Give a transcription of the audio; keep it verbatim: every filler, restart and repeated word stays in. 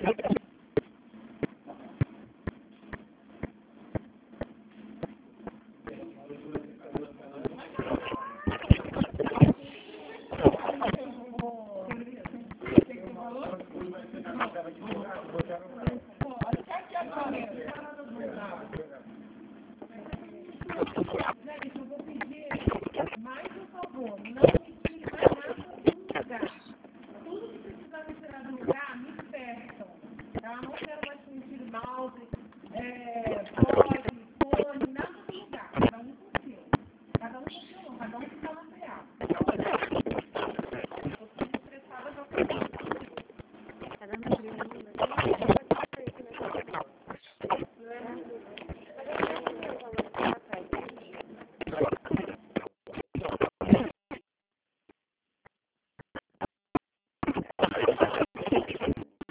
Gente, eu vou pedir mais um favor. Não me tire mais nada do lugar. Tudo que precisar me tirar do lugar, me peçam. Tá? Não quero mais que me tire mouse, é, pode, fone, nada do lugar. Cada um com o seu. Cada um com o seu, não. Cada um com o seu material. Eu estou estressada já com isso.